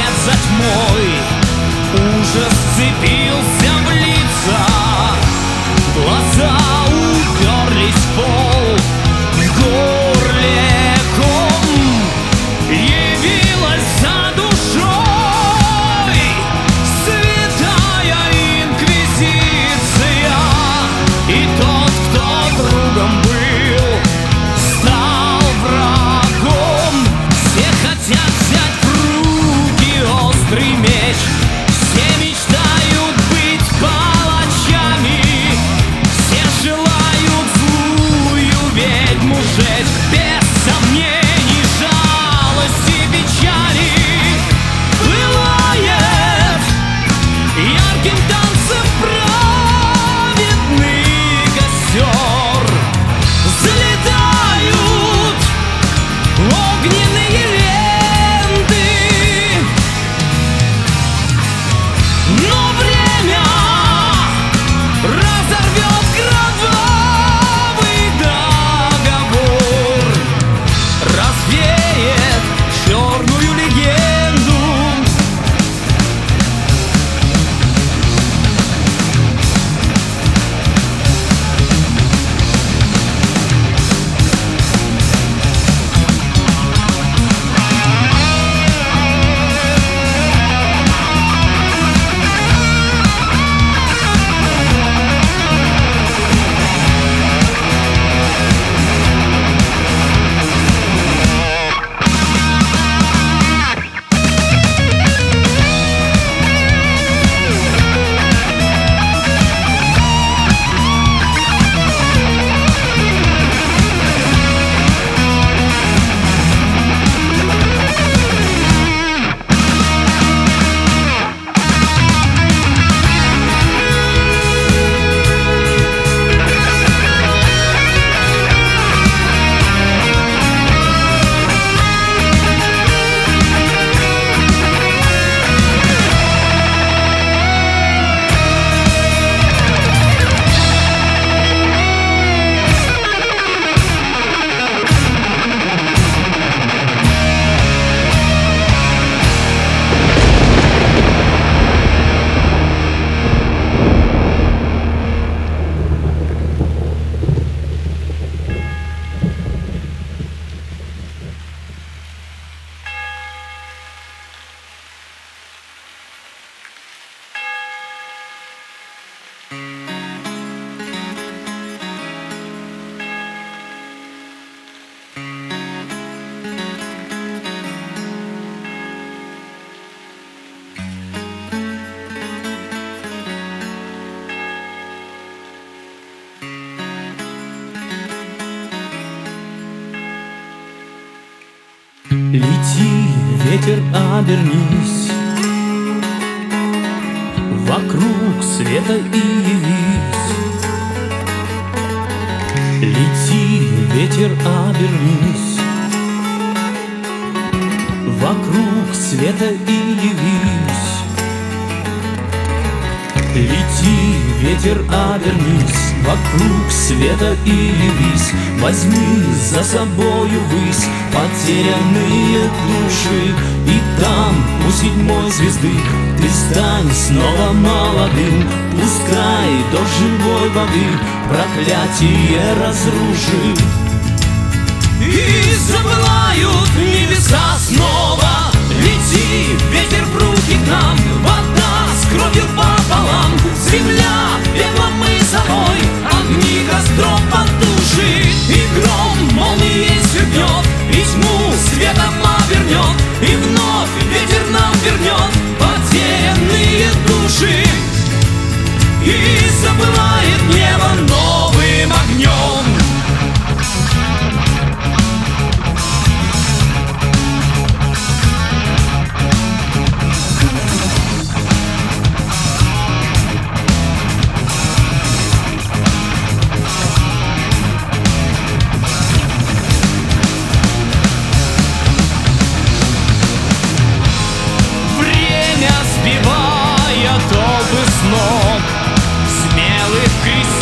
за тьмой. Ужас сцепился в лица, глаза уперлись в пол. В горле ком явилась за душой святая инквизиция. И тот, кто другом был, стал врагом. Все хотят взять в руки острый меч, все мечтают быть палачами, все желают злую ведьму жечь. Без сомнений, жалости, печали пылает ярким танцем праведный костер. Залетают огненные ленты, но время разорвет кровавый договор, развеет черную легенду. Лети, ветер, обернись, вокруг света и явись. Лети, ветер, обернись, вокруг света и явись. Лети, ветер, обернись, вокруг света и явись. Возьми за собою высь потерянные души, и там, у седьмой звезды, ты стань снова молодым. Пускай до живой воды проклятие разрушит, и запылают небеса снова. Лети, ветер, в руки к нам, вода с кровью пополам. Земля пеплом и солой, огни костром потушит, и гром молнией свернет, и тьму светом обернет, и вновь ветер нам вернет потерянные души, и запылает небо новым огнем. Сбивая толпы с ног смелых крестьян,